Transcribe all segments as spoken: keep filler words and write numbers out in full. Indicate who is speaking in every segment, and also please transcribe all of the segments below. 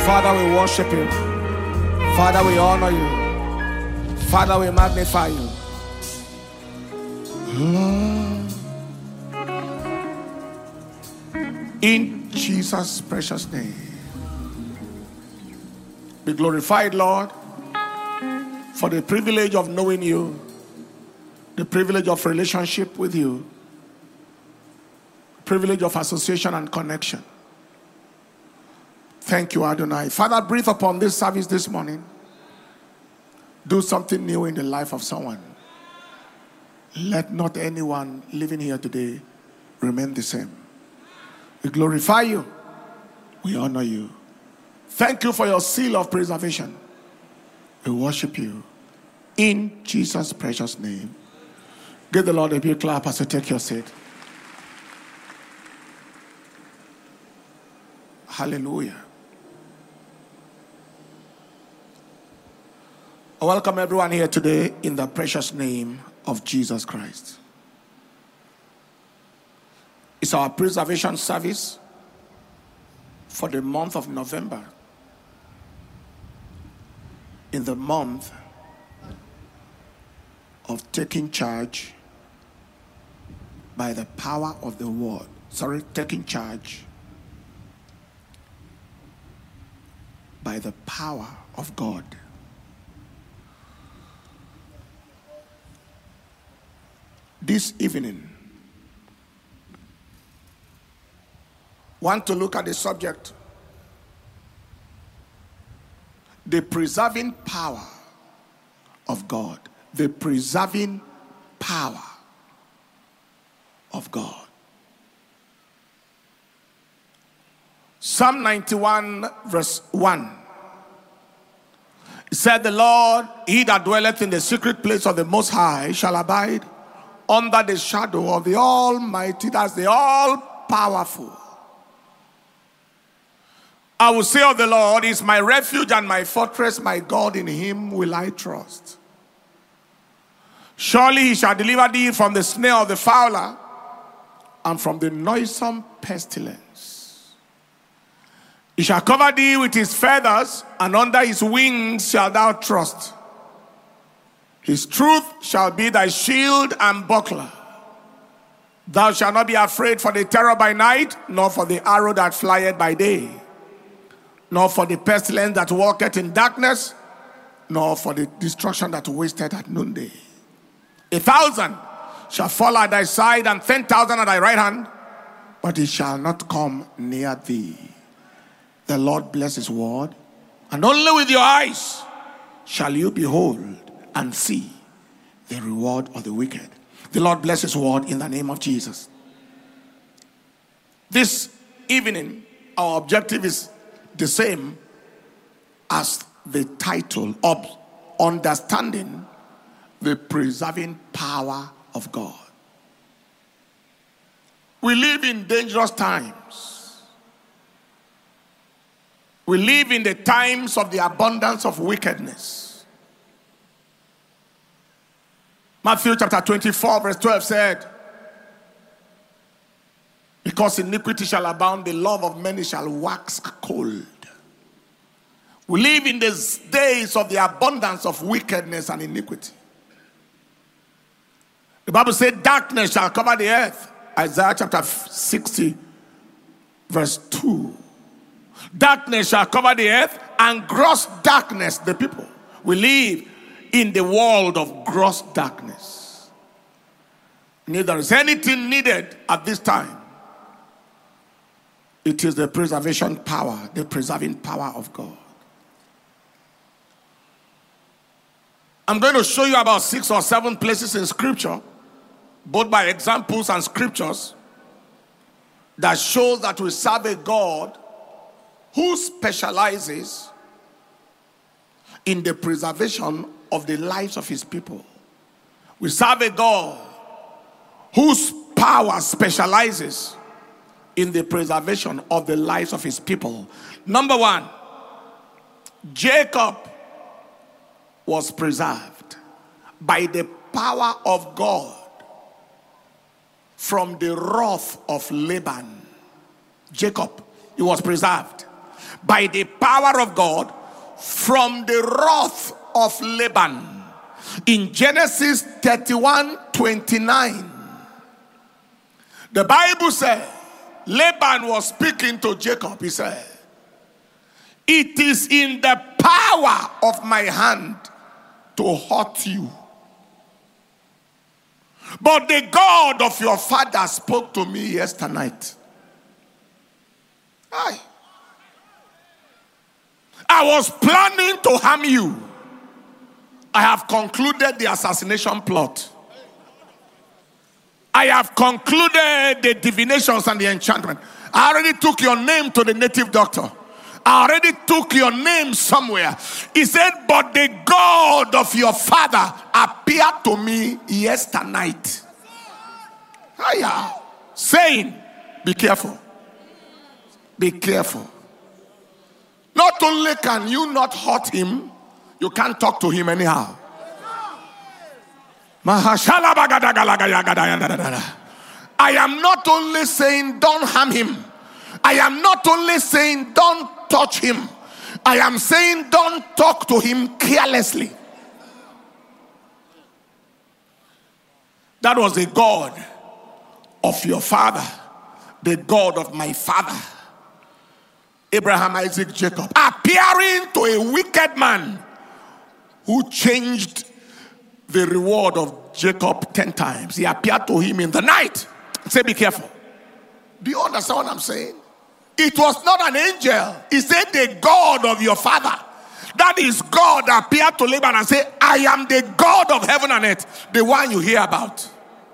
Speaker 1: Father, we worship you. Father, we honor you. Father, we magnify you. Lord, in Jesus' precious name, be glorified, Lord, for the privilege of knowing you, the privilege of relationship with you, privilege of association and connection. Thank you, Adonai. Father, breathe upon this service this morning. Do something new in the life of someone. Let not anyone living here today remain the same. We glorify you. We honor you. Thank you for your seal of preservation. We worship you. In Jesus' precious name. Give the Lord a big clap as you take your seat. Hallelujah. I welcome everyone here today in the precious name of Jesus Christ. It's our preservation service for the month of November. In the month of taking charge by the power of the word. Sorry, taking charge by the power of God. This evening, want to look at the subject, the preserving power of God. The preserving power of God. Psalm ninety-one verse one. It said, the Lord, he that dwelleth in the secret place of the Most High, shall abide under the shadow of the Almighty. That's the all-powerful. I will say of the Lord, he is my refuge and my fortress, my God, in him will I trust. Surely he shall deliver thee from the snare of the fowler and from the noisome pestilence. He shall cover thee with his feathers, and under his wings shalt thou trust. His truth shall be thy shield and buckler. Thou shalt not be afraid for the terror by night, nor for the arrow that flieth by day, nor for the pestilence that walketh in darkness, nor for the destruction that wasteth at noonday. A thousand shall fall at thy side, and ten thousand at thy right hand, but it shall not come near thee. The Lord bless his word, and only with your eyes shall you behold and see the reward of the wicked. The Lord bless his word in the name of Jesus. This evening, our objective is the same as the title of Understanding the Preserving Power of God. We live in dangerous times. We live in the times of the abundance of wickedness. Matthew chapter twenty-four verse twelve said, because iniquity shall abound, the love of many shall wax cold. We live in these days of the abundance of wickedness and iniquity. The Bible said darkness shall cover the earth. Isaiah chapter sixty verse two. Darkness shall cover the earth, and gross darkness the people. We live in the world of gross darkness. Neither is anything needed at this time. It is the preservation power, the preserving power of God. I'm going to show you about six or seven places in scripture, both by examples and scriptures, that shows that we serve a God who specializes in the preservation of the lives of his people. We serve a God whose power specializes in the preservation of the lives of his people. Number one, Jacob was preserved by the power of God from the wrath of Laban. Jacob, he was preserved by the power of God from the wrath of Laban. In Genesis thirty-one twenty-nine, the Bible says, Laban was speaking to Jacob. He said, "It is in the power of my hand to hurt you. But the God of your father spoke to me yesterday night. Aye. I was planning to harm you. I have concluded the assassination plot. I have concluded the divinations and the enchantment. I already took your name to the native doctor. I already took your name somewhere." He said, "But the God of your father appeared to me yesterday night." Hiya. Saying, be careful. Be careful. Not only can you not hurt him, you can't talk to him anyhow. I am not only saying don't harm him. I am not only saying don't touch him. I am saying don't talk to him carelessly. That was the God of your father, the God of my father, Abraham, Isaac, Jacob, appearing to a wicked man who changed the reward of Jacob ten times. He appeared to him in the night. Say, be careful. Do you understand what I'm saying? It was not an angel. He said, the God of your father. That is God appeared to Laban and said, I am the God of heaven and earth, the one you hear about.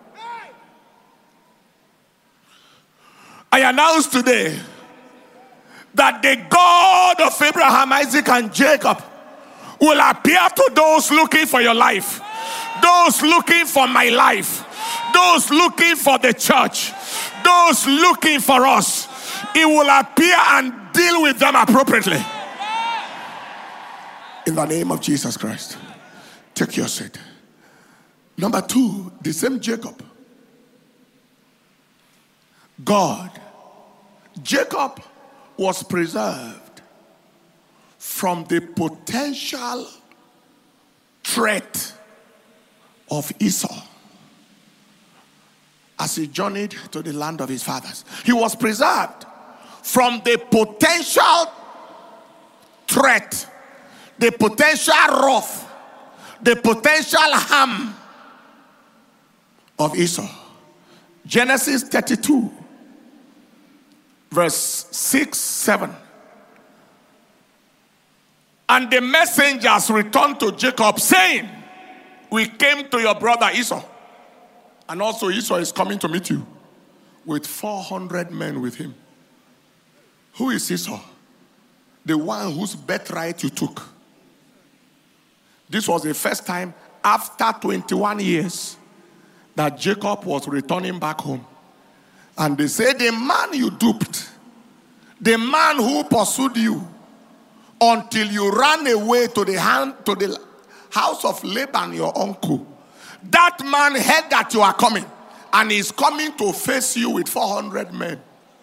Speaker 1: I announce today that the God of Abraham, Isaac, and Jacob will appear to those looking for your life, those looking for my life, those looking for the church, those looking for us. He will appear and deal with them appropriately. In the name of Jesus Christ. Take your seat. Number two, the same Jacob. God. Jacob was preserved from the potential threat of Esau as he journeyed to the land of his fathers. He was preserved from the potential threat, the potential wrath, the potential harm of Esau. Genesis thirty-two, verse six, seven. And the messengers returned to Jacob, saying, we came to your brother Esau, and also Esau is coming to meet you with four hundred men with him. Who is Esau? The one whose birthright you took. This was the first time after twenty-one years that Jacob was returning back home. And they say, the man you duped, the man who pursued you until you ran away to the hand to the house of Laban, your uncle, that man heard that you are coming, and is coming to face you with four hundred men.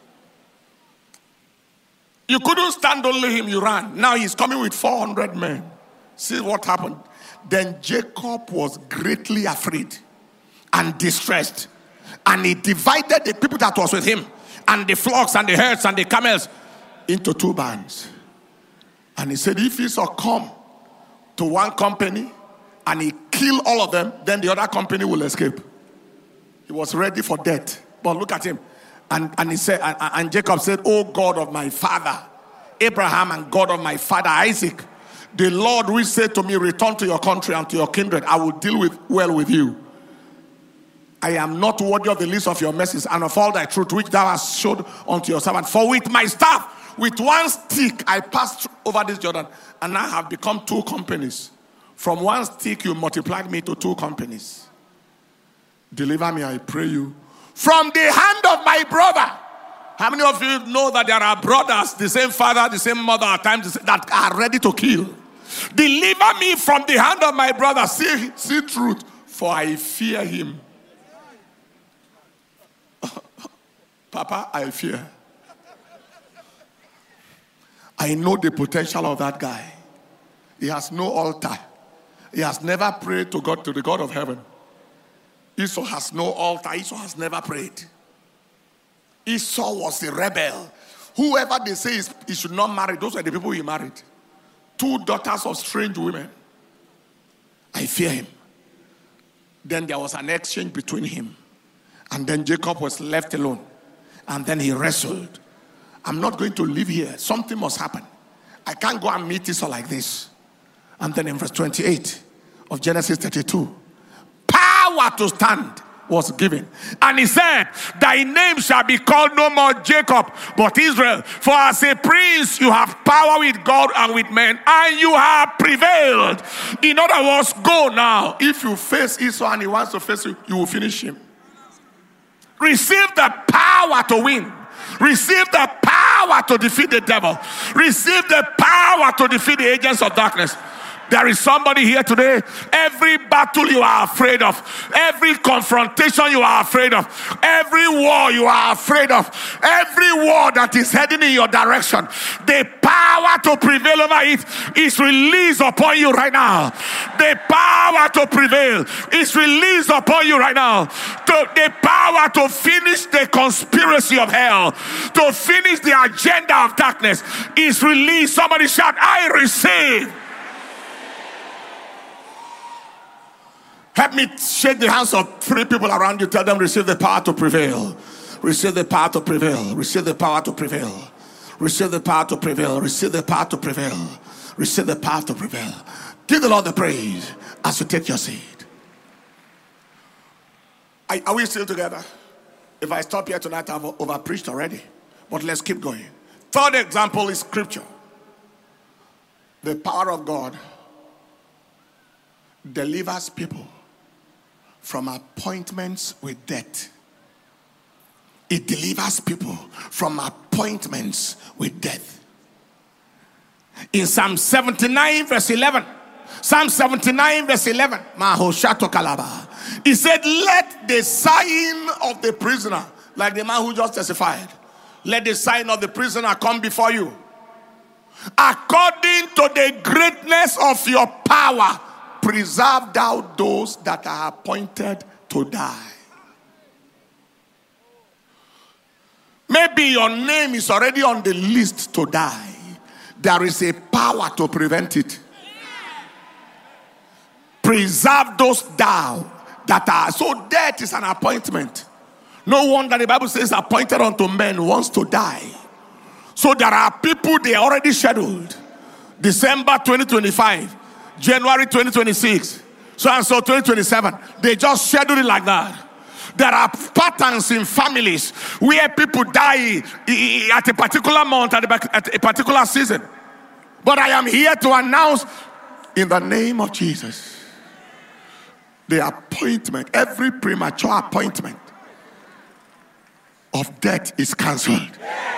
Speaker 1: You couldn't stand only him, you ran. Now he's coming with four hundred men. See what happened? Then Jacob was greatly afraid and distressed. And he divided the people that was with him, and the flocks and the herds and the camels, into two bands. And he said, if Esau come to one company and he kill all of them, then the other company will escape. He was ready for death. But look at him. And, and he said, and, and Jacob said, oh God of my father Abraham and God of my father Isaac, the Lord will say to me, return to your country and to your kindred. I will deal with well with you. I am not worthy of the least of your mercies and of all thy truth which thou hast showed unto your servant. For with my staff, with one stick, I passed over this Jordan, and I have become two companies. From one stick, you multiplied me to two companies. Deliver me, I pray you, from the hand of my brother. How many of you know that there are brothers, the same father, the same mother at times, that are ready to kill? Deliver me from the hand of my brother. See, see truth, for I fear him. Papa, I fear. I know the potential of that guy. He has no altar. He has never prayed to God, to the God of heaven. Esau has no altar. Esau has never prayed. Esau was a rebel. Whoever they say is, he should not marry, those are the people he married. Two daughters of strange women. I fear him. Then there was an exchange between him. And then Jacob was left alone. And then he wrestled. I'm not going to live here. Something must happen. I can't go and meet Esau like this. And then in verse twenty-eight of Genesis thirty-two, power to stand was given. And he said, thy name shall be called no more Jacob, but Israel. For as a prince you have power with God and with men, and you have prevailed. In other words, go now. If you face Esau and he wants to face you, you will finish him. Receive the power to win. Receive the power to defeat the devil. Receive the power to defeat the agents of darkness. There is somebody here today. Every battle you are afraid of, every confrontation you are afraid of, every war you are afraid of, every war that is heading in your direction, the power to prevail over it is released upon you right now. The power to prevail is released upon you right now. To, the power to finish the conspiracy of hell, to finish the agenda of darkness is released. Somebody shout, I receive. Help me shake the hands of three people around you. Tell them, receive the power to prevail. Receive the power to prevail. Receive the power to prevail. Receive the power to prevail. Receive the power to prevail. Receive the power to prevail. Give the Lord the praise as you take your seat. Are, are we still together? If I stop here tonight, I've over-preached already. But let's keep going. Third example is scripture. The power of God delivers people from appointments with death. It delivers people from appointments with death. In Psalm seventy-nine verse eleven, Psalm seventy-nine verse eleven, he said, let the sign of the prisoner, like the man who just testified, let the sign of the prisoner come before you. According to the greatness of your power, preserve thou those that are appointed to die. Maybe your name is already on the list to die. There is a power to prevent it. Preserve those thou that are. So death is an appointment. No wonder the Bible says appointed unto men wants to die. So there are people they are already scheduled. December twenty twenty-five. January twenty twenty-six, so and so twenty twenty-seven. They just schedule it like that. There are patterns in families where people die at a particular month, at a particular season. But I am here to announce in the name of Jesus, the appointment, every premature appointment of death is cancelled.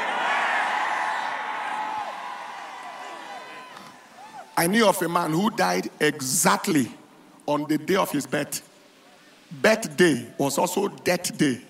Speaker 1: I knew of a man who died exactly on the day of his birth. Birthday was also death day.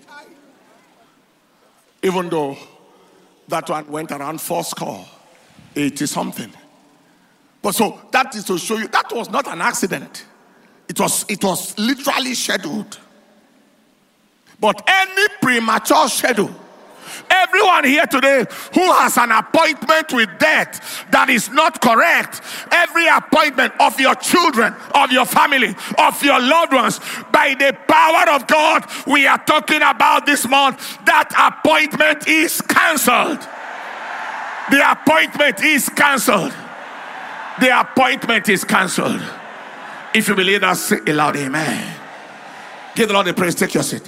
Speaker 1: Even though that one went around four score, eighty something. But so that is to show you that was not an accident. It was, it was literally scheduled. But any premature schedule, everyone here today who has an appointment with death that is not correct, every appointment of your children, of your family, of your loved ones, by the power of God, we are talking about this month, that appointment is cancelled. The appointment is cancelled. The appointment is cancelled. If you believe that, say a loud amen. Give the Lord the praise. Take your seat.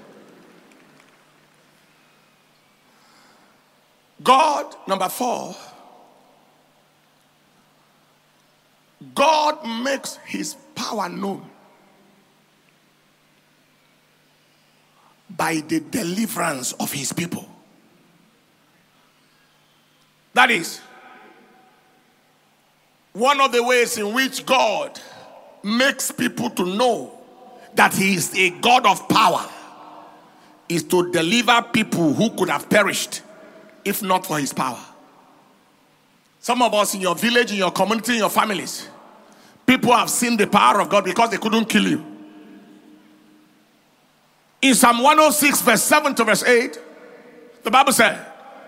Speaker 1: God, number four, God makes his power known by the deliverance of his people. That is one of the ways in which God makes people to know that he is a God of power is to deliver people who could have perished if not for his power. Some of us in your village, in your community, in your families, people have seen the power of God because they couldn't kill you. In Psalm one oh six, verse seven to verse eight, the Bible said,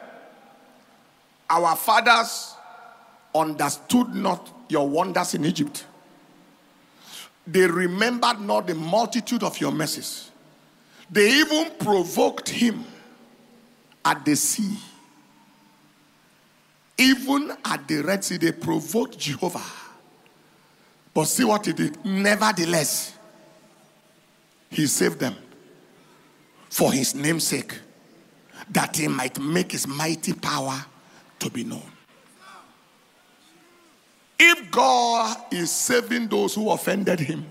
Speaker 1: our fathers understood not your wonders in Egypt. They remembered not the multitude of your mercies. They even provoked him at the sea. Even at the Red Sea, they provoked Jehovah. But see what he did. Nevertheless, he saved them for his name's sake, that he might make his mighty power to be known. If God is saving those who offended him,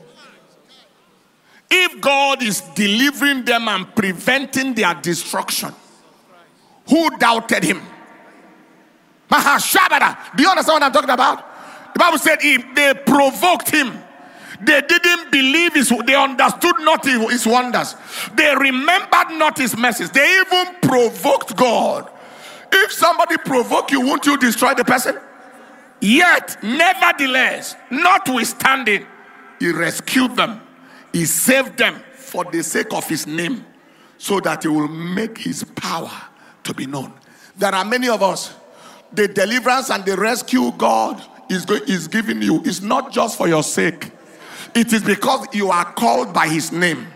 Speaker 1: if God is delivering them and preventing their destruction, who doubted him? Do you understand what I'm talking about? The Bible said if they provoked him, they didn't believe his, they understood not his wonders. They remembered not his mercies. They even provoked God. If somebody provoke you, won't you destroy the person? Yet, nevertheless, notwithstanding, he rescued them. He saved them for the sake of his name, so that he will make his power to be known. There are many of us, the deliverance and the rescue God is, is giving you is not just for your sake. It is because you are called by his name.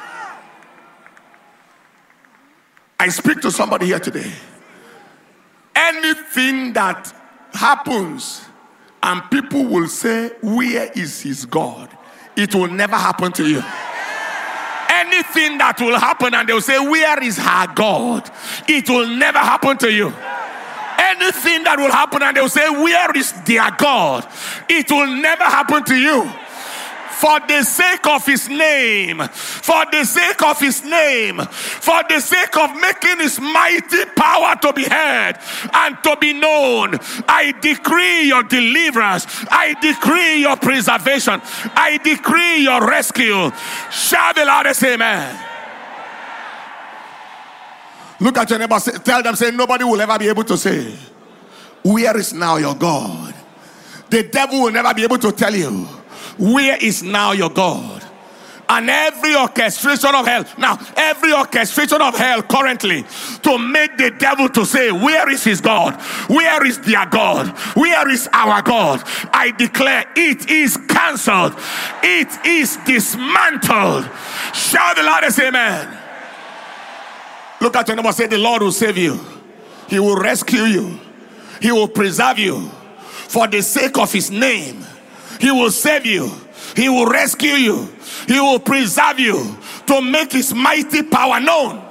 Speaker 1: I speak to somebody here today. Anything that happens and people will say, where is his God? It will never happen to you. Anything that will happen and they will say, where is her God? It will never happen to you. Anything that will happen and they will say, where is their God? It will never happen to you. For the sake of his name, for the sake of his name, for the sake of making his mighty power to be heard and to be known, I decree your deliverance. I decree your preservation. I decree your rescue. Shout the loudest amen. Look at your neighbor, tell them, say, nobody will ever be able to say, where is now your God? The devil will never be able to tell you, where is now your God? And every orchestration of hell, now every orchestration of hell currently to make the devil to say, where is his God? Where is their God? Where is our God? I declare it is cancelled. It is dismantled. Shout the loudest amen. Look at your neighbor, say, the Lord will save you. He will rescue you. He will preserve you for the sake of his name. He will save you. He will rescue you. He will preserve you to make his mighty power known.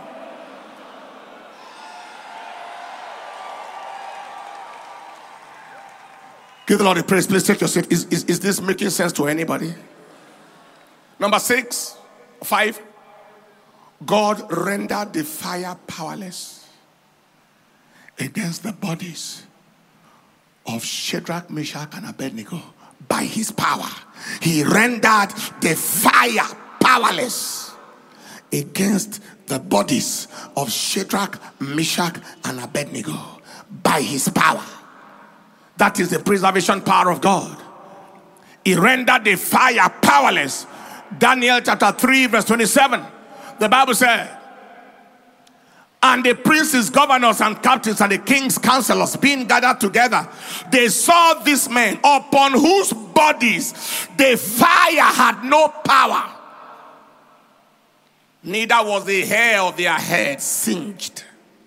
Speaker 1: Give the Lord a praise. Please take your seat. Is, is, is this making sense to anybody? Number six, five. God rendered the fire powerless against the bodies of Shadrach, Meshach, and Abednego. By his power, he rendered the fire powerless against the bodies of Shadrach, Meshach, and Abednego. By his power. That is the preservation power of God. He rendered the fire powerless. Daniel chapter three, verse twenty-seven. The Bible said, and the princes, governors, and captains, and the king's counselors being gathered together, they saw these men upon whose bodies the fire had no power, neither was the hair of their heads singed.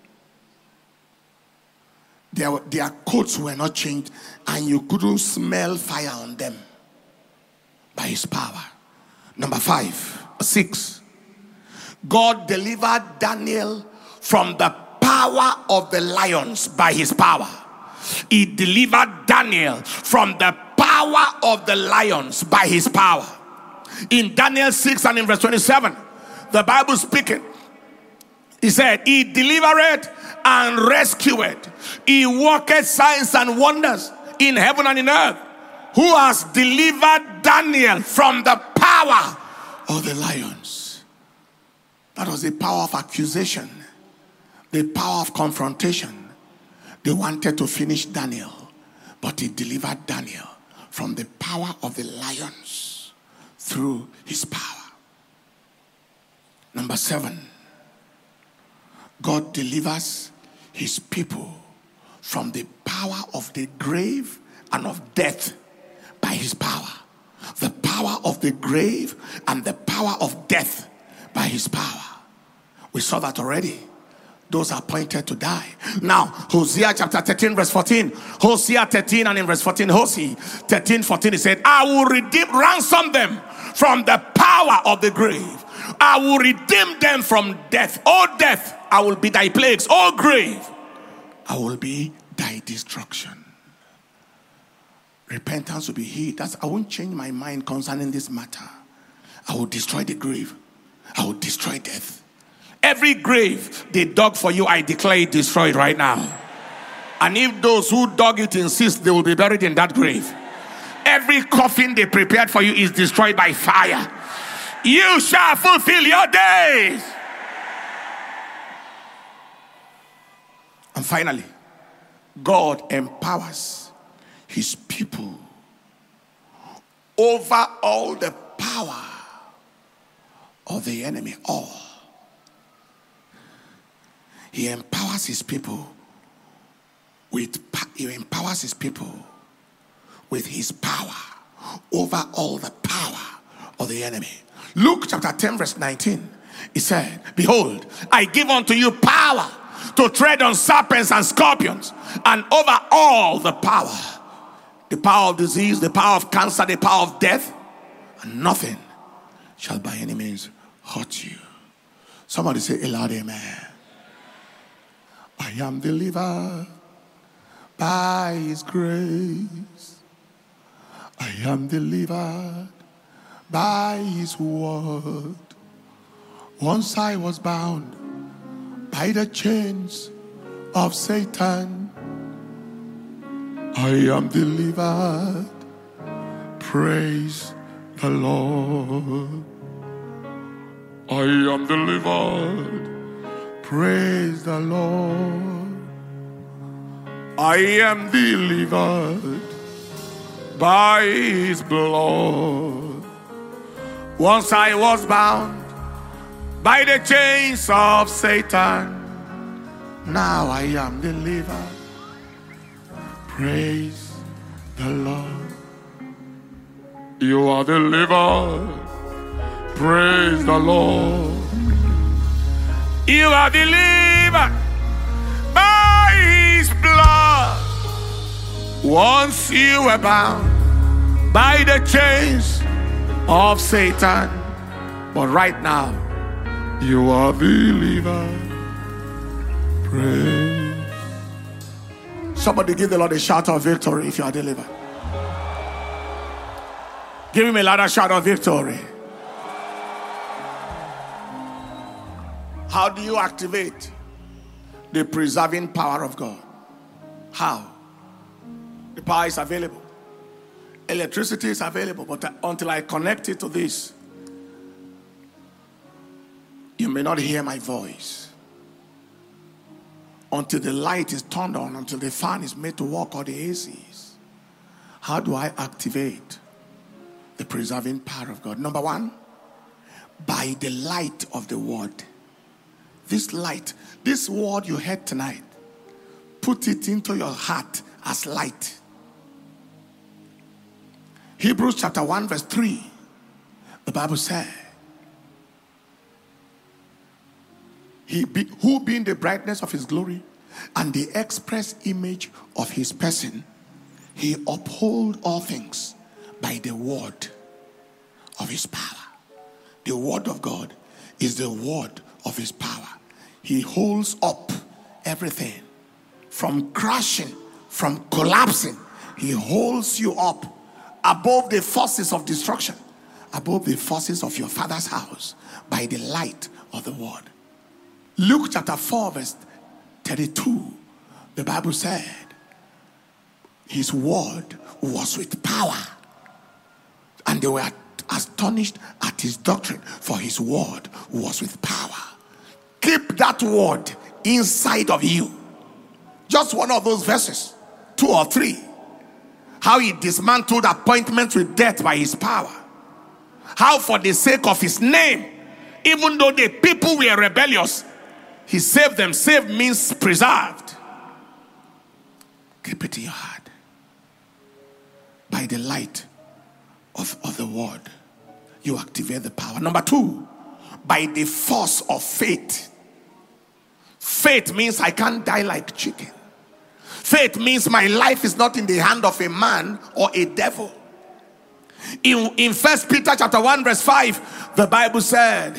Speaker 1: Their, their coats were not changed, and you couldn't smell fire on them. By his power. Number five, six. God delivered Daniel from the power of the lions by his power. He delivered Daniel from the power of the lions by his power. In Daniel six and in verse twenty-seven, the Bible speaking, he said, he delivered and rescued. He worked signs and wonders in heaven and in earth. Who has delivered Daniel from the power of the lions? That was the power of accusation. The power of confrontation. They wanted to finish Daniel, But he delivered Daniel from the power of the lions through his power. Number seven, God delivers his people from the power of the grave and of death by his power. The power of the grave and the power of death by his power. We saw that already. Those are appointed to die. Now, Hosea chapter thirteen, verse fourteen. Hosea thirteen and in verse fourteen, Hosea thirteen, fourteen, he said, I will redeem, ransom them from the power of the grave. I will redeem them from death. O death, I will be thy plagues. O grave, I will be thy destruction. Repentance will be healed. That's, I won't change my mind concerning this matter. I will destroy the grave. I will destroy death. Every grave they dug for you, I declare it destroyed right now. And if those who dug it insist, they will be buried in that grave. Every coffin they prepared for you is destroyed by fire. You shall fulfill your days. And finally, God empowers his people over all the power of the enemy. All. He empowers his people with he empowers his people with his power over all the power of the enemy. Luke chapter ten, verse nineteen. He said, behold, I give unto you power to tread on serpents and scorpions, and over all the power, the power of disease, the power of cancer, the power of death, and nothing shall by any means hurt you. Somebody say a loud amen. I am delivered by his grace. I am delivered by his word. Once I was bound by the chains of Satan. I am delivered. Praise the Lord. I am delivered. Praise the Lord. I am delivered by his blood. Once I was bound by the chains of Satan. Now I am delivered. Praise the Lord. You are delivered. Praise the Lord. You are delivered by his blood. Once you were bound by the chains of Satan, but right now you are delivered. Praise. Somebody give the Lord a shout of victory if you are delivered. Give him a louder shout of victory. How do you activate the preserving power of God? How? The power is available. Electricity is available, but until I connect it to this, you may not hear my voice. Until the light is turned on, until the fan is made to work or the A Cs. How do I activate the preserving power of God? Number one, by the light of the word. This light, this word you heard tonight, put it into your heart as light. Hebrews chapter one verse three, the Bible said, He be, who being the brightness of his glory and the express image of his person, he uphold all things by the word of his power. The word of God is the word of his power. He holds up everything from crashing, from collapsing. He holds you up above the forces of destruction, above the forces of your father's house by the light of the word. Luke chapter four verse thirty-two, the Bible said, his word was with power, and they were astonished at his doctrine, for his word was with power. Keep that word inside of you. Just one of those verses, two or three, how he dismantled appointments with death by his power. How for the sake of his name, even though the people were rebellious, he saved them. Saved means preserved. Keep it in your heart. By the light of, of the word, you activate the power. Number two, by the force of faith. Faith means I can't die like chicken. Faith means my life is not in the hand of a man or a devil. In, in First Peter chapter one verse five, the Bible said,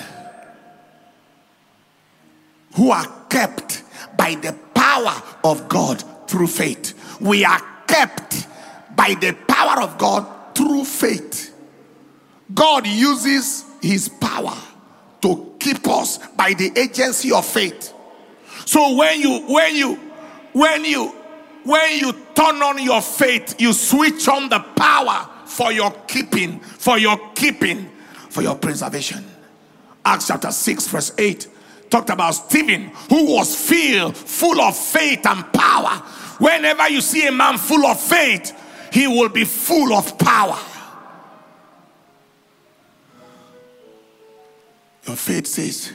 Speaker 1: who are kept by the power of God through faith. We are kept by the power of God through faith. God uses his power to keep us by the agency of faith. So when you when you when you when you turn on your faith, you switch on the power for your keeping, for your keeping, for your preservation. Acts chapter six verse eight talked about Stephen, who was filled, full of faith and power. Whenever you see a man full of faith, he will be full of power. Your faith says,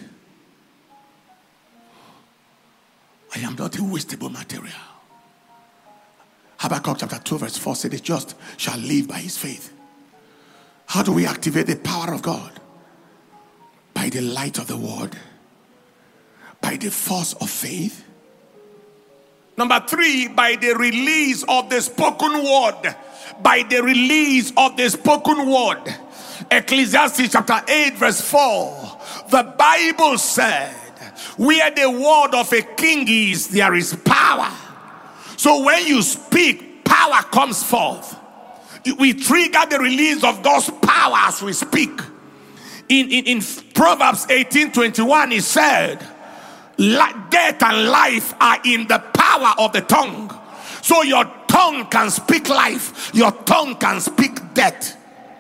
Speaker 1: I am not a wastable material. Habakkuk chapter two verse four said, the just shall live by his faith. How do we activate the power of God? By the light of the word. By the force of faith. Number three, by the release of the spoken word. By the release of the spoken word. Ecclesiastes chapter eight verse four. The Bible said, where the word of a king is, there is power. So when you speak, power comes forth. We trigger the release of God's power as we speak. In, in, in Proverbs eighteen twenty-one, it said, death and life are in the power of the tongue. So your tongue can speak life. Your tongue can speak death.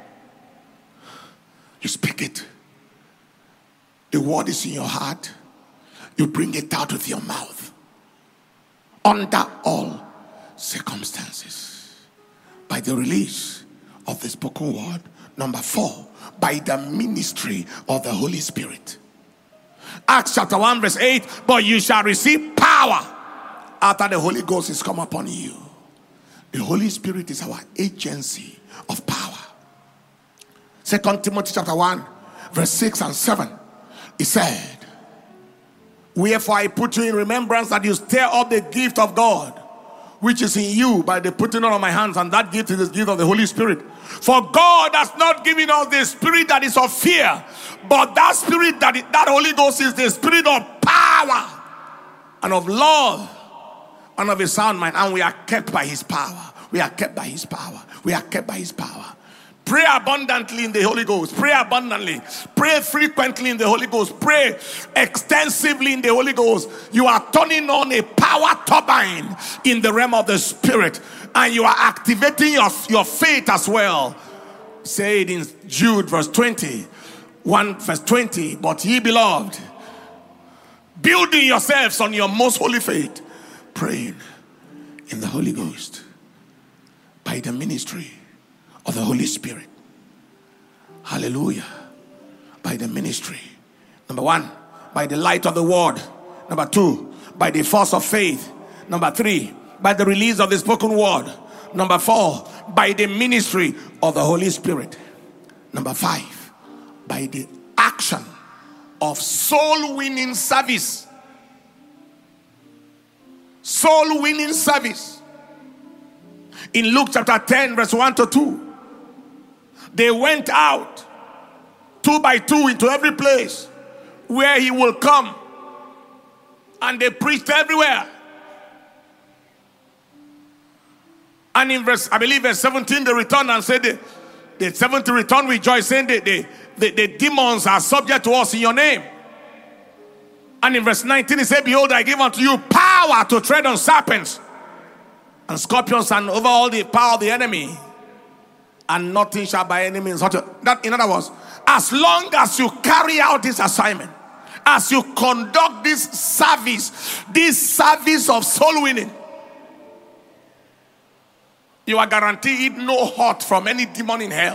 Speaker 1: You speak it. The word is in your heart. You bring it out with your mouth. Under all circumstances. By the release of the spoken word. Number four, by the ministry of the Holy Spirit. Acts chapter one verse eight, but you shall receive power after the Holy Ghost is come upon you. The Holy Spirit is our agency of power. Second Timothy chapter one verse six and seven, it said, wherefore I put you in remembrance that you stir up the gift of God which is in you by the putting on of my hands, and that gift is the gift of the Holy Spirit. For God has not given us the spirit that is of fear, but that spirit, that, is, that Holy Ghost is the spirit of power and of love and of a sound mind. And we are kept by his power. We are kept by his power. We are kept by his power. Pray abundantly in the Holy Ghost. Pray abundantly. Pray frequently in the Holy Ghost. Pray extensively in the Holy Ghost. You are turning on a power turbine in the realm of the Spirit. And you are activating your, your faith as well. Say it in Jude verse twenty. one verse twenty. But ye beloved, building yourselves on your most holy faith, praying in the Holy Ghost by the ministry of the Holy Spirit. Hallelujah. By the ministry. Number one, by the light of the word. Number two, by the force of faith. Number three, by the release of the spoken word. Number four, by the ministry of the Holy Spirit. Number five, by the action of soul winning service. Soul winning service. In Luke chapter ten verse one to two, they went out two by two into every place where he will come, and they preached everywhere. And in verse, I believe verse seventeen, they returned and said, the, the seventy returned with joy, saying that the, the, the demons are subject to us in your name. And in verse nineteen, he said, behold, I give unto you power to tread on serpents and scorpions and over all the power of the enemy, and nothing shall by any means hurt you. That, in other words, as long as you carry out this assignment, as you conduct this service, this service of soul winning, you are guaranteed no hurt from any demon in hell.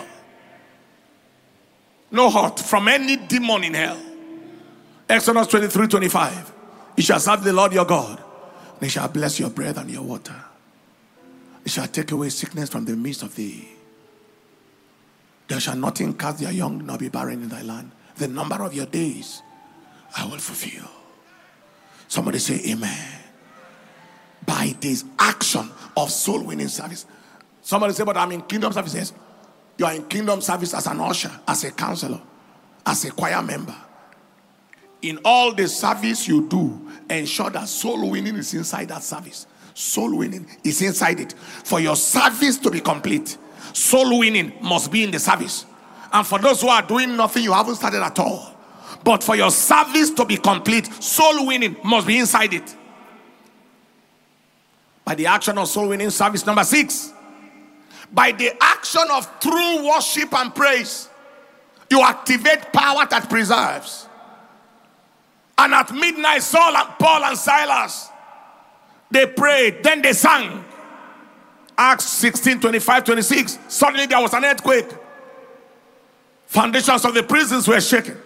Speaker 1: No hurt from any demon in hell. Exodus twenty-three twenty-five. You shall serve the Lord your God, and he shall bless your bread and your water. He shall take away sickness from the midst of thee. There shall nothing cast their young nor be barren in thy land. The number of your days I will fulfill. Somebody say amen. By this action of soul winning service. Somebody say, but I'm in kingdom services. You are in kingdom service as an usher, as a counselor, as a choir member. In all the service you do, ensure that soul winning is inside that service. Soul winning is inside it. For your service to be complete, soul winning must be in the service. And for those who are doing nothing, you haven't started at all. But for your service to be complete, soul winning must be inside it. By the action of soul winning service. Number six, by the action of true worship and praise, you activate power that preserves. And at midnight, Saul and Paul and Silas, they prayed, then they sang. Acts sixteen, twenty-five, twenty-six. Suddenly there was an earthquake. Foundations of the prisons were shaken.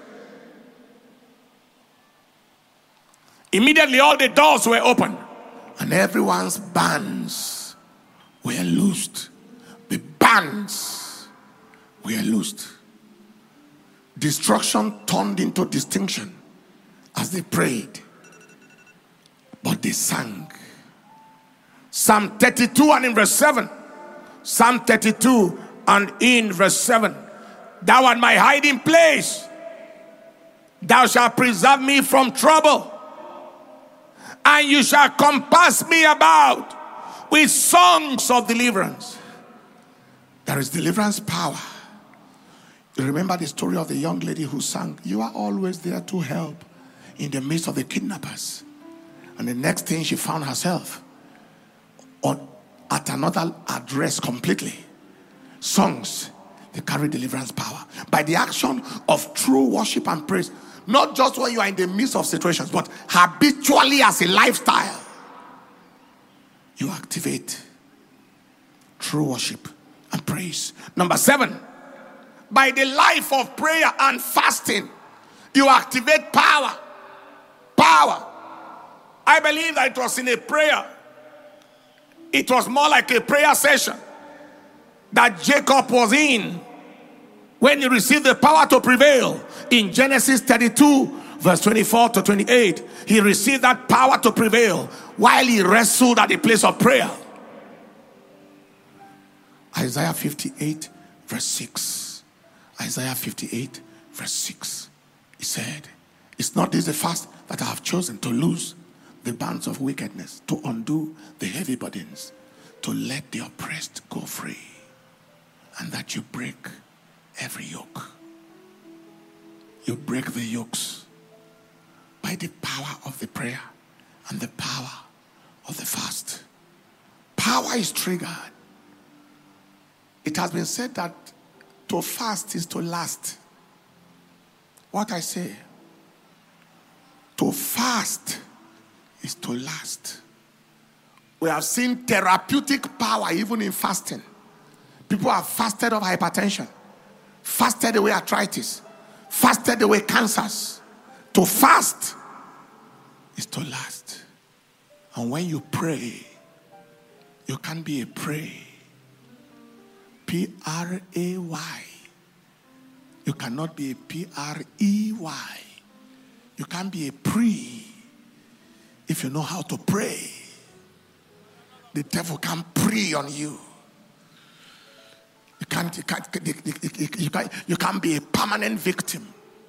Speaker 1: Immediately all the doors were opened, and everyone's bands were loosed. The bands were loosed. Destruction turned into distinction as they prayed, but they sang. Psalm thirty-two and in verse seven. Psalm thirty-two and in verse seven. Thou art my hiding place. Thou shalt preserve me from trouble, and you shall compass me about with songs of deliverance. There is deliverance power. You remember the story of the young lady who sang, you are always there to help in the midst of the kidnappers. And the next thing she found herself on, at another address completely. Songs, they carry deliverance power. By the action of true worship and praise. Not just when you are in the midst of situations, but habitually as a lifestyle. You activate true worship and praise. Number seven, by the life of prayer and fasting, you activate power. Power. I believe that it was in a prayer. It was more like a prayer session that Jacob was in when he received the power to prevail. In Genesis thirty-two, verse twenty-four to twenty-eight, he received that power to prevail while he wrestled at the place of prayer. Isaiah fifty-eight, verse six. Isaiah fifty-eight, verse six. He said, it's not this the fast that I have chosen, to loose the bands of wickedness, to undo the heavy burdens, to let the oppressed go free, and that you break every yoke. You break the yokes by the power of the prayer and the power of the fast. Power is triggered. It has been said that to fast is to last. What I say, to fast is to last. We have seen therapeutic power even in fasting. People have fasted of hypertension, fasted away arthritis, fasted away cancers. To fast is to last. And when you pray, you can be a pray. P R A Y. You cannot be a P R E Y. You can't be a pre if you know how to pray. The devil can't prey on you. You can't, you can't, you can't, you can't be a permanent victim.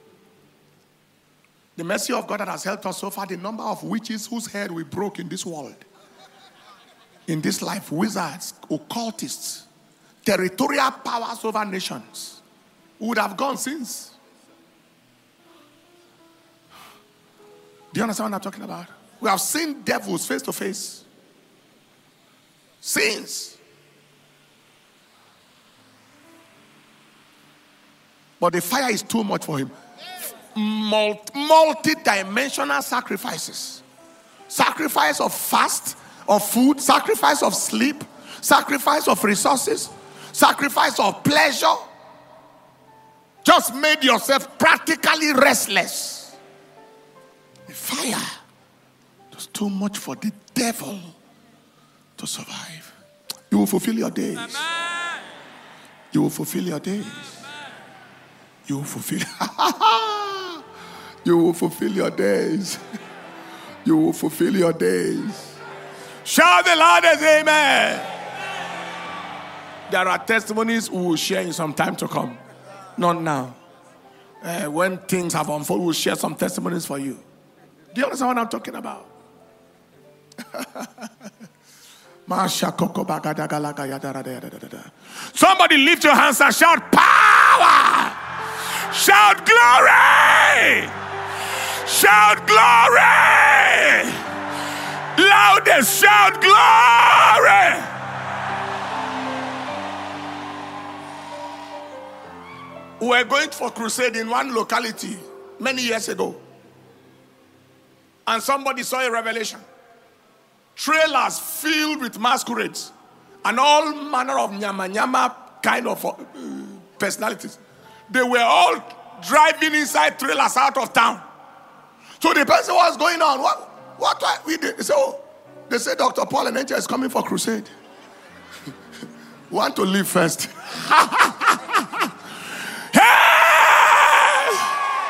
Speaker 1: The mercy of God that has helped us so far, the number of witches whose head we broke in this world, in this life, wizards, occultists, territorial powers over nations, would have gone since. Do you understand what I'm talking about? We have seen devils face to face. Since. But the fire is too much for him. Multi-dimensional sacrifices. Sacrifice of fast, of food, sacrifice of sleep, sacrifice of resources, sacrifice of pleasure. Just made yourself practically restless. The fire was too much for the devil to survive. You will fulfill your days. Amen. You will fulfill your days. Amen. You will fulfill. You will fulfill your days. You will fulfill your days. Shout the loudest amen. There are testimonies we will share in some time to come. Not now. Uh, when things have unfolded, we'll share some testimonies for you. Do you understand what I'm talking about? Somebody lift your hands and shout power. Shout glory. Shout glory. Loudest shout glory. We were going for crusade in one locality many years ago. And somebody saw a revelation. Trailers filled with masquerades and all manner of nyama nyama kind of uh, personalities. They were all driving inside trailers out of town. So the person was going on. What? What? what we did? They said, oh, they said Doctor Paul and Angel is coming for crusade. Want to leave first? Hey!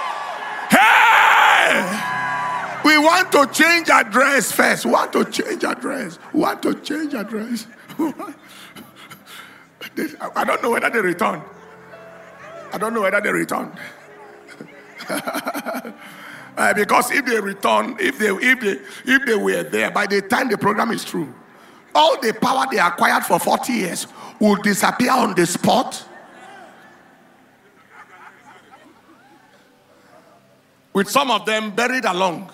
Speaker 1: Hey! We want to change address first. We want to change address. We want to change address. I don't know whether they returned. I don't know whether they returned. uh, because if they return, if they if they if they were there, by the time the program is through, all the power they acquired for forty years will disappear on the spot. With some of them buried along.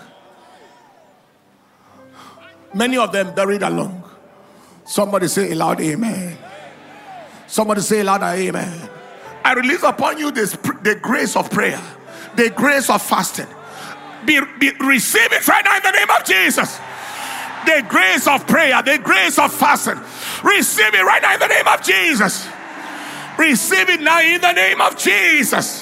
Speaker 1: Many of them buried along. Somebody say a loud amen. Somebody say a loud amen. I release upon you this, the grace of prayer, the grace of fasting. Be, be, receive it right now in the name of Jesus. The grace of prayer, the grace of fasting. Receive it right now in the name of Jesus. Receive it now in the name of Jesus.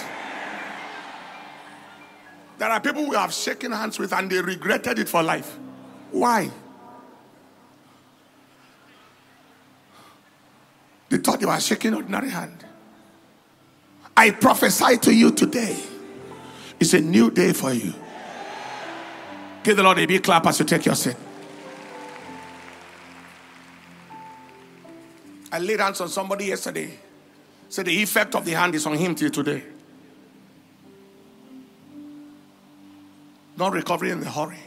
Speaker 1: There are people we have shaken hands with and they regretted it for life. Why? They thought they were shaking ordinary hand. I prophesy to you today. It's a new day for you. Give the Lord a big clap as you take your seat. I laid hands on somebody yesterday. Said the effect of the hand is on him till today. Not recovery in the hurry.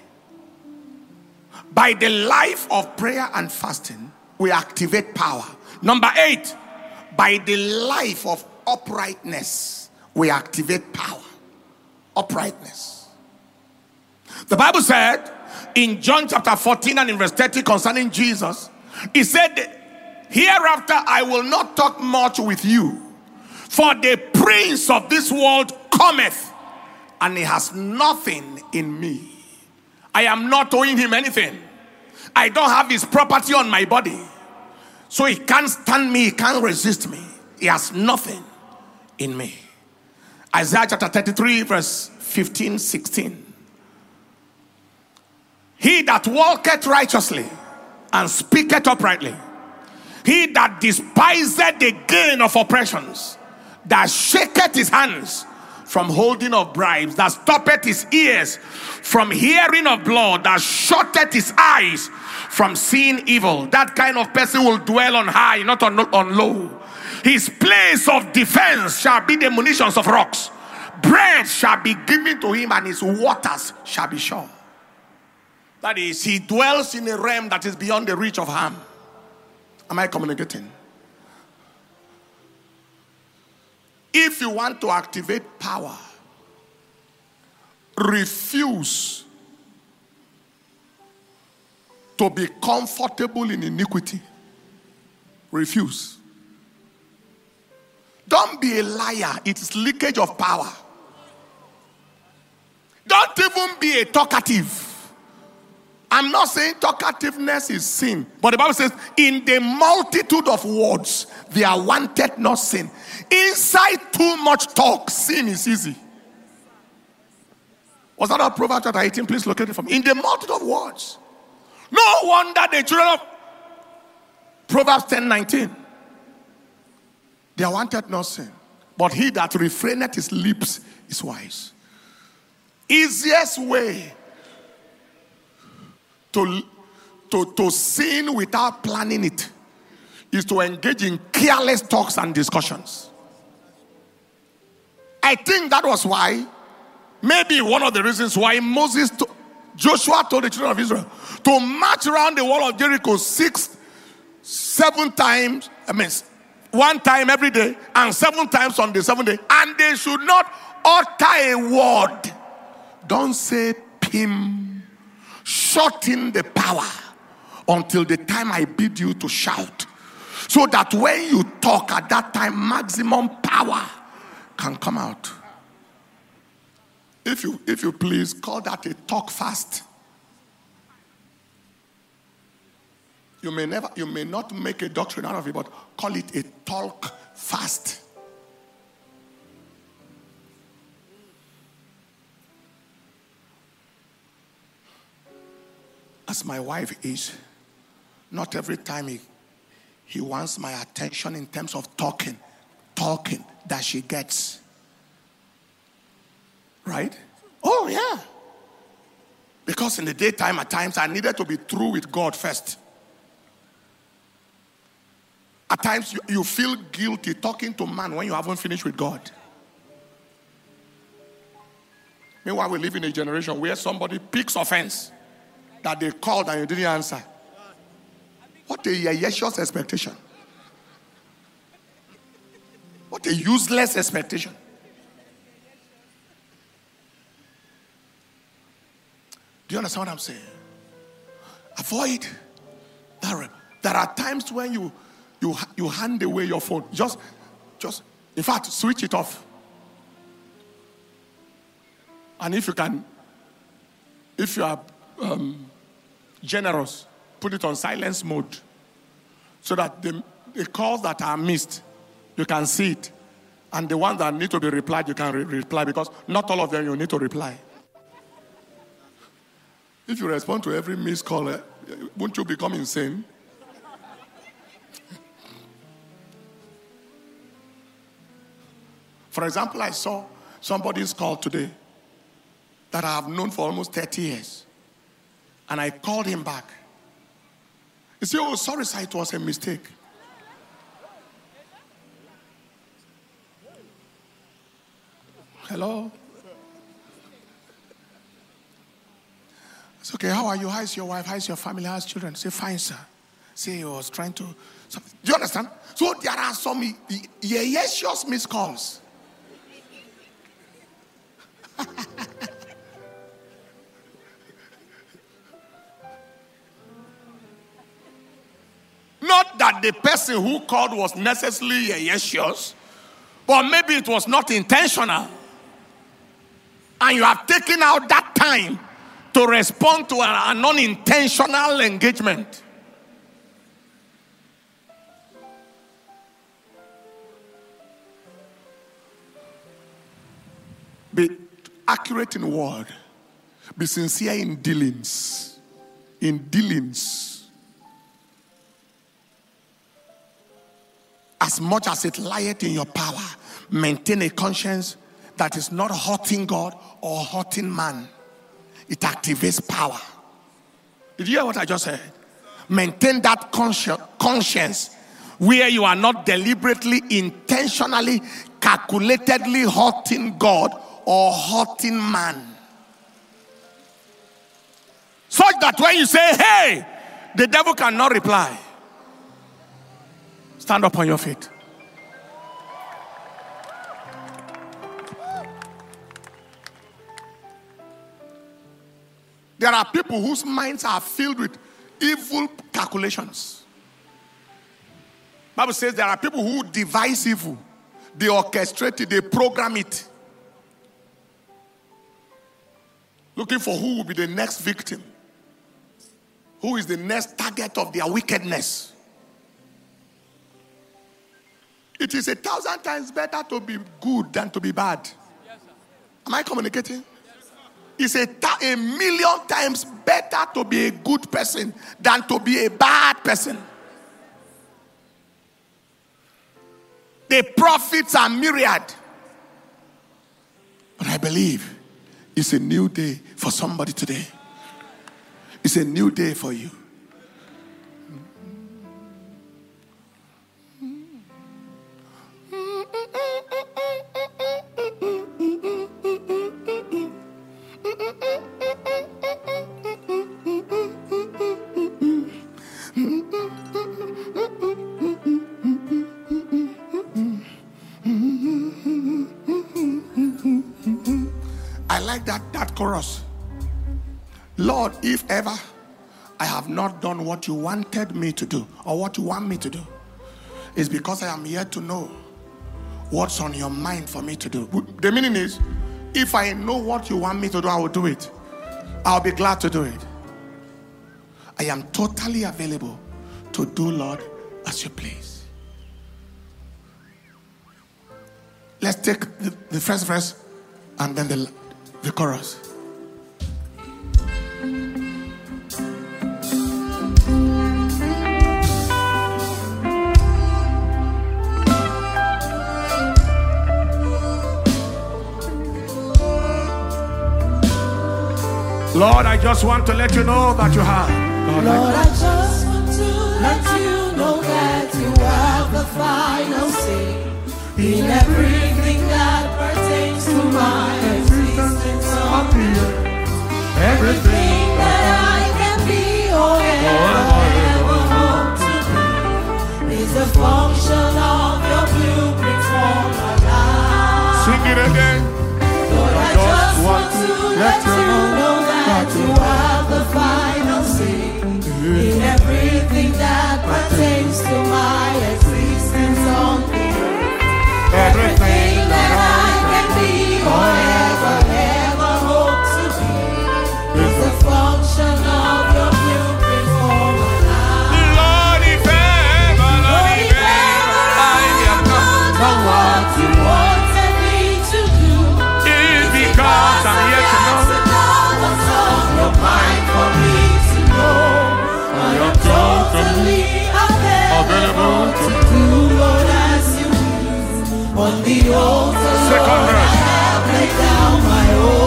Speaker 1: By the life of prayer and fasting, we activate power. Number eight, by the life of uprightness, we activate power. Uprightness. The Bible said in John chapter fourteen and in verse thirty concerning Jesus, he said, hereafter I will not talk much with you, for the prince of this world cometh, and he has nothing in me. I am not owing him anything. I don't have his property on my body. So he can't stand me, he can't resist me. He has nothing in me. Isaiah chapter thirty-three verse fifteen, sixteen. He that walketh righteously and speaketh uprightly, he that despiseth the gain of oppressions, that shaketh his hands from holding of bribes, that stoppeth his ears from hearing of blood, that shutteth his eyes from seeing evil. That kind of person will dwell on high, not on, on low. His place of defense shall be the munitions of rocks. Bread shall be given to him, and his waters shall be sure. That is, he dwells in a realm that is beyond the reach of harm. Am I communicating? If you want to activate power, refuse to be comfortable in iniquity. Refuse. Don't be a liar. It's leakage of power. Don't even be a talkative. I'm not saying talkativeness is sin, but the Bible says, in the multitude of words, they are wanted, not sin. Inside too much talk, sin is easy. Was that not Proverbs chapter eighteen? Please locate it for me. In the multitude of words. No wonder the children of Proverbs ten nineteen. They are wanted, not sin. But he that refraineth his lips is wise. Easiest way to, to, to sin without planning it is to engage in careless talks and discussions. I think that was why, maybe one of the reasons why Moses, to, Joshua told the children of Israel to march around the wall of Jericho six, seven times, I mean, one time every day, and seven times on the seventh day, and they should not utter a word. Don't say pim. Shut in the power until the time I bid you to shout, so that when you talk at that time, maximum power can come out. If you, if you please, call that a talk fast. You may never, you may not make a doctrine out of it, but call it a talk fast. As my wife is, not every time he, he wants my attention in terms of talking, talking that she gets. Right? Oh, yeah. Because in the daytime, at times, I needed to be through with God first. At times, you, you feel guilty talking to man when you haven't finished with God. Meanwhile, we live in a generation where somebody picks offense that they called and you didn't answer. What a yeshus expectation. What a useless expectation. Do you understand what I'm saying? Avoid that. There are times when you you you hand away your phone. Just, just, in fact, switch it off. And if you can, if you are um, generous, put it on silence mode, so that the, the calls that are missed, you can see it, and the ones that need to be replied, you can re- reply, because not all of them you need to reply. If you respond to every missed call, eh, won't you become insane? For example, I saw somebody's call today that I have known for almost thirty years. And I called him back. He said, oh, sorry, sir, it was a mistake. Hello? It's okay, how are you? How's your wife? How's your family? How's children? Say, fine, sir. Say, he was trying to... Do you understand? So there are some yeshus missed calls. Not that the person who called was necessarily a yeshus, but maybe it was not intentional. And you have taken out that time to respond to an, an unintentional engagement. Be accurate in word. Be sincere in dealings. In dealings. As much as it lieth in your power, maintain a conscience that is not hurting God or hurting man. It activates power. Did you hear what I just said? Maintain that consci- conscience where you are not deliberately, intentionally, calculatedly hurting God or hurting man. Such that when you say, hey, the devil cannot reply. Stand up on your feet. There are people whose minds are filled with evil calculations. The Bible says there are people who devise evil. They orchestrate it, they program it. Looking for who will be the next victim. who is the next target of their wickedness. It is a thousand times better to be good than to be bad. Yes, am I communicating? Yes, it's a, ta- a million times better to be a good person than to be a bad person. The profits are myriad. But I believe it's a new day for somebody today. It's a new day for you. I like that, that chorus. Lord, if ever I have not done what you wanted me to do or what you want me to do, it's because I am here to know what's on your mind for me to do. The meaning is, if I know what you want me to do, I will do it. I'll be glad to do it. I am totally available to do, Lord, as you please. Let's take the, the first verse and then the, the chorus. Lord, I just want to let you know that you have. God,
Speaker 2: Lord, I just want to let you know that you have the final say in everything that pertains to my existence on the earth. Everything that I can be or ever, ever hope to be is a function of your blueprint for my life.
Speaker 1: Sing it again.
Speaker 2: Lord, I just want to let you know that you have the final say in everything that pertains to my existence on the earth. Everything that I can be or ever, ever hope to be is a function of your blueprint for my life.
Speaker 1: Lord, if ever, Lord, if ever I have not done what you
Speaker 2: wanted me to do,
Speaker 1: it's because I'm here to know.
Speaker 2: Mind for me to know I am totally available to do, Lord, as you please. On the altar, Lord, I have laid down my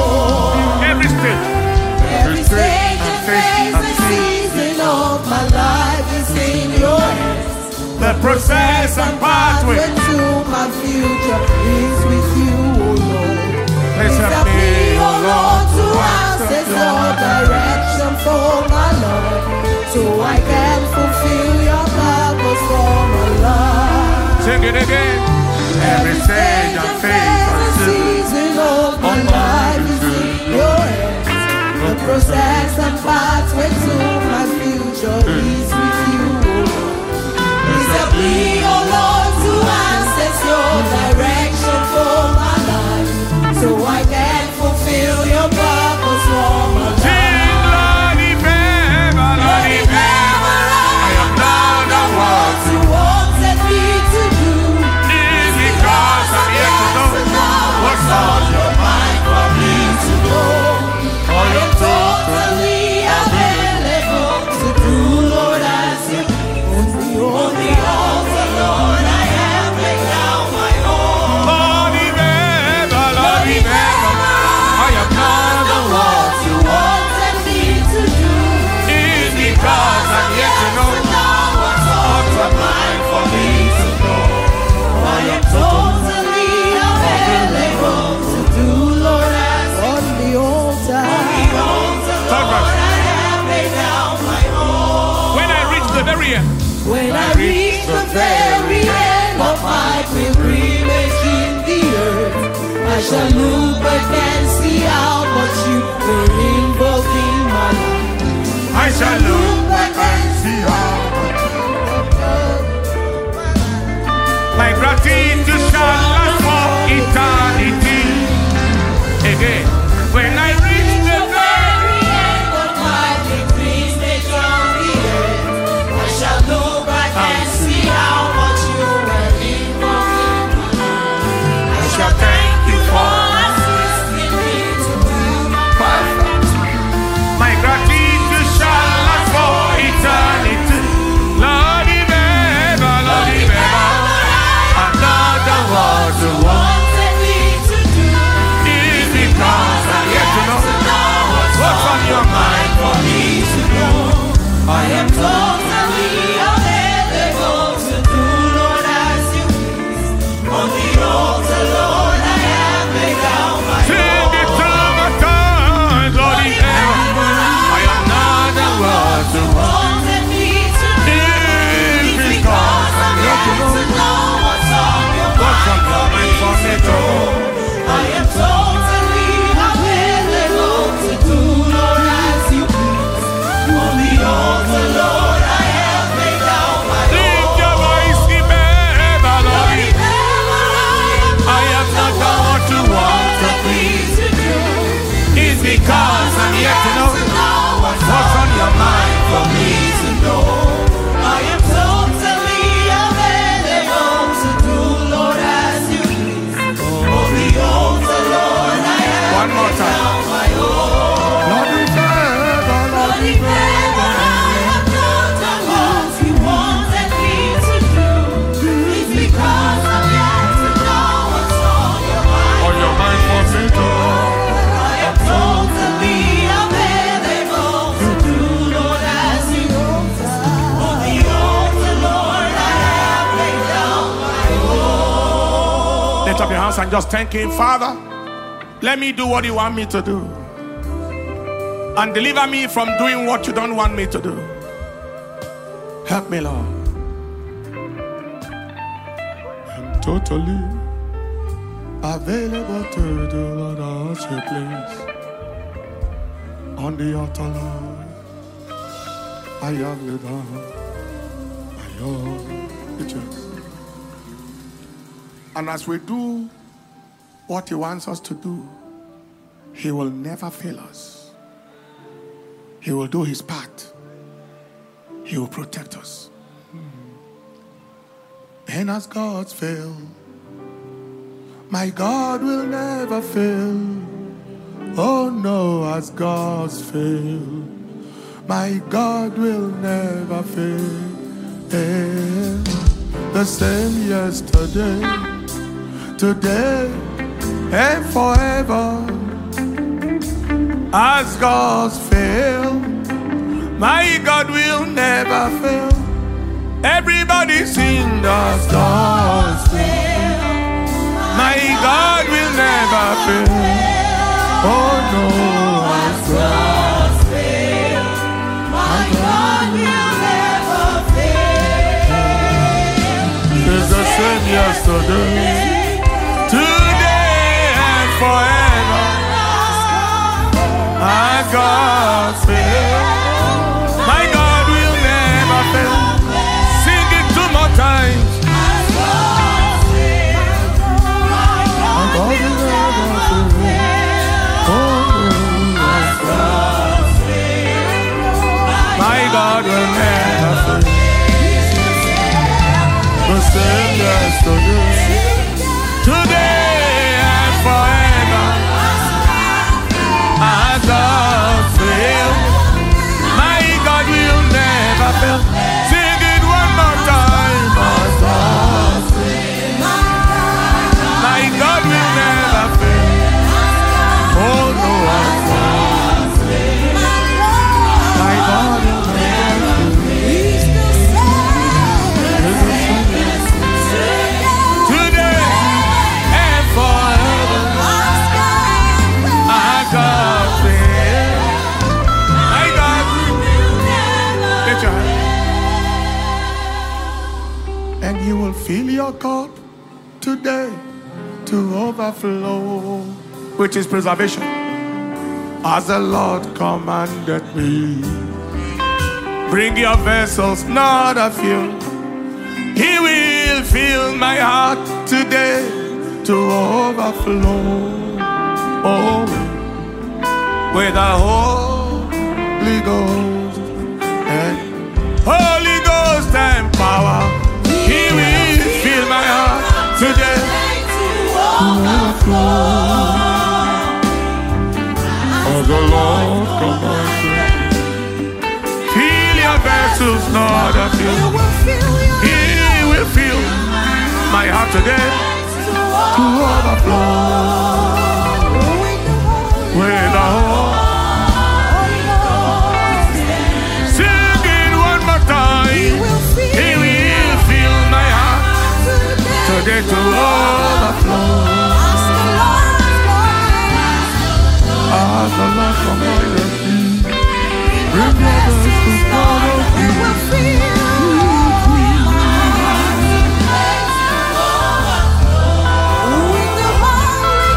Speaker 2: own.
Speaker 1: Every stage,
Speaker 2: every stage and phase and season of my life is in your hands.
Speaker 1: The process and pathway
Speaker 2: to my future is with you, oh Lord.
Speaker 1: Please help me,
Speaker 2: oh Lord, to access your direction for my life, so I can fulfill your purpose for my life.
Speaker 1: Sing it again. Every stage and phase and
Speaker 2: season of my life is in your hands. The process and pathway to my future is with you, oh Lord. Please help me, oh Lord, to access your direction for my life, so I can fulfill your purpose for my life.
Speaker 1: Sing, Lord, if ever, Lord, if ever I have not done what
Speaker 2: you wanted me to do,
Speaker 1: it's because I'm here to know what's on your mind for me to know.
Speaker 2: I am totally available to do, Lord, as you please. On the altar, Lord, I have laid down my own.
Speaker 1: Lord, if ever, Lord, if ever I have not done what
Speaker 2: you wanted me to do,
Speaker 1: it's because I'm here to know
Speaker 2: what's on your mind for me to know. I am totally available to do, Lord, as on the altar. On the altar, Lord, I have laid down my own.
Speaker 1: When I reach the very end,
Speaker 2: when I reach the very end of my pilgrimage in the earth, I shall look back and see how much you were involved in my life.
Speaker 1: I shall look back and see how my gratitude shall last for eternity. Again, when I reach the very
Speaker 2: end of my pilgrimage on
Speaker 1: Lift up your hands and just thank him. Father, let me do what you want me to do, and deliver me from doing what you don't want me to do. Help me, Lord. I'm totally available to do what else you please. On the altar, Lord, I am the Lord. I am the church. And as we do what he wants us to do, he will never fail us. He will do his part. He will protect us. And as God's fail, my God will never fail. Oh no, as God's fail, my God will never fail. The same yesterday, today, and forever. As God's fail, my God will never fail. Everybody sing, as God's fail, my God will never fail. Oh no, as God's fail, my God will never fail. It's the same yesterday, today and forever. As God's fail, my God will never fail. Sing it two more times. As God's fail, my God will never fail. Oh, as God's fail, my God will never fail. The same yesterday, today and forever. As God's fail, my God will never fail. Sing it one more time. As God's fail, my God will never fail. Oh no, as God's fail, my God will never fail. Today and forever. As God's fail, my God will never. Get your hand. And you will fill your cup today to overflow, which is preservation. As the Lord commanded me, bring your vessels, not a few. He will fill my heart today to overflow. Oh, with the Holy Ghost and Holy Ghost and power, he will fill my heart today to overflow. As the Lord commanded, fill your vessels, not a few. He will fill my heart today to overflow. With the Holy Ghost, sing it one more time. He will fill my heart today to overflow. As the Lord commanded me, bring your vessels, not a few. He will fill with the Holy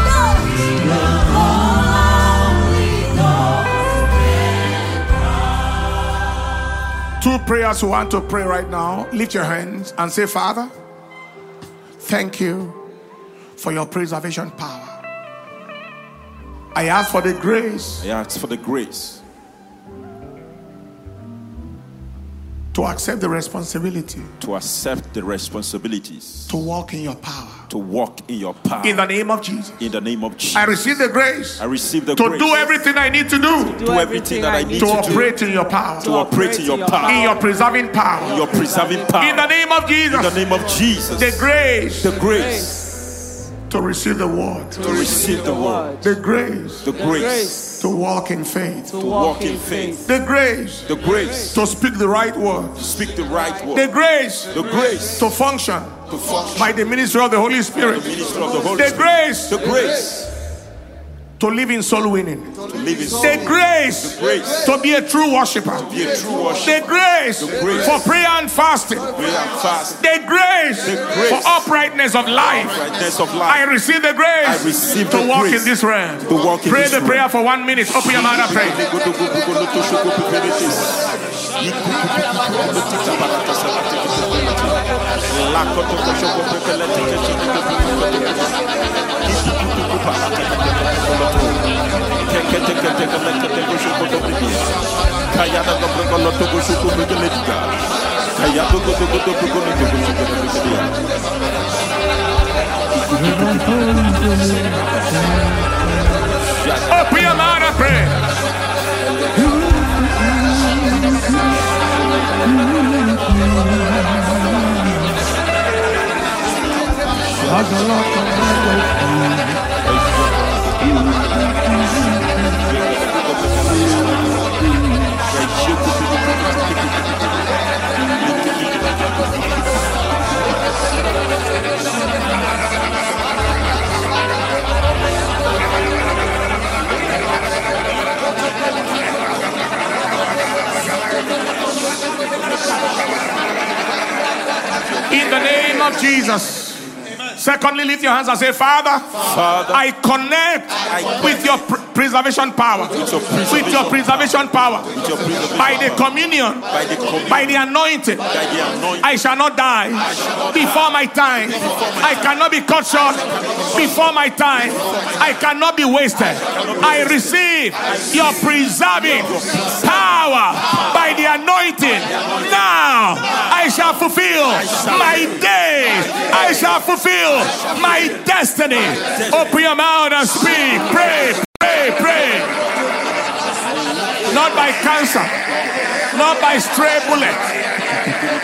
Speaker 1: Ghost. Two prayers you want to pray right now. Lift your hands and say, Father, thank you for your preservation power. I ask for the grace.
Speaker 3: I ask for the grace
Speaker 1: to accept the responsibility,
Speaker 3: to accept the responsibilities,
Speaker 1: to walk in your power.
Speaker 3: to walk in your power.
Speaker 1: In the name of Jesus.
Speaker 3: In the name of Jesus.
Speaker 1: I receive the grace.
Speaker 3: I receive the
Speaker 1: to
Speaker 3: grace
Speaker 1: do everything I need to do.
Speaker 3: do everything that I need
Speaker 1: to
Speaker 3: to
Speaker 1: operate
Speaker 3: do.
Speaker 1: in your power.
Speaker 3: To operate in your power.
Speaker 1: In your preserving power.
Speaker 3: Your preserving power.
Speaker 1: In the name of Jesus.
Speaker 3: In the name of Jesus.
Speaker 1: The grace.
Speaker 3: The grace.
Speaker 1: To receive the word.
Speaker 3: To receive the word.
Speaker 1: The grace.
Speaker 3: The grace.
Speaker 1: To walk in faith.
Speaker 3: To walk in faith.
Speaker 1: The grace.
Speaker 3: The grace.
Speaker 1: To speak the right word.
Speaker 3: To speak the right word.
Speaker 1: The grace.
Speaker 3: The grace.
Speaker 1: To function.
Speaker 3: to function
Speaker 1: by the ministry of the Holy Spirit.
Speaker 3: the ministry of the Holy
Speaker 1: The
Speaker 3: Spirit.
Speaker 1: grace
Speaker 3: The grace
Speaker 1: to live in soul winning.
Speaker 3: to live in
Speaker 1: The grace
Speaker 3: The grace
Speaker 1: to be a true worshiper.
Speaker 3: be a true worshiper.
Speaker 1: The grace
Speaker 3: grace
Speaker 1: for prayer and fasting.
Speaker 3: Pray and fast.
Speaker 1: The grace
Speaker 3: grace
Speaker 1: for uprightness of life.
Speaker 3: Brightness of
Speaker 1: I
Speaker 3: life.
Speaker 1: receive the grace
Speaker 3: I receive
Speaker 1: to
Speaker 3: the
Speaker 1: walk
Speaker 3: grace
Speaker 1: in this realm.
Speaker 3: to walk in
Speaker 1: Pray
Speaker 3: this
Speaker 1: the
Speaker 3: realm.
Speaker 1: prayer for one minute. Open your mouth and pray. Open your mouth and pray. In the name of Jesus. Secondly, lift your hands and say, Father,
Speaker 3: Father,
Speaker 1: I connect
Speaker 3: I
Speaker 1: with your pr- preservation power.
Speaker 3: With your preservation
Speaker 1: With your preservation power.
Speaker 3: with your preservation
Speaker 1: By the
Speaker 3: power,
Speaker 1: communion.
Speaker 3: by the communion,
Speaker 1: By the anointing.
Speaker 3: by the anointing,
Speaker 1: I shall not die before my time. I cannot be cut short before my time. I cannot be wasted. I receive your preserving power by the anointing. Now I shall fulfill my days. I shall fulfill my destiny. Open your mouth and speak. Pray, pray, pray. Not by cancer, not by stray bullet,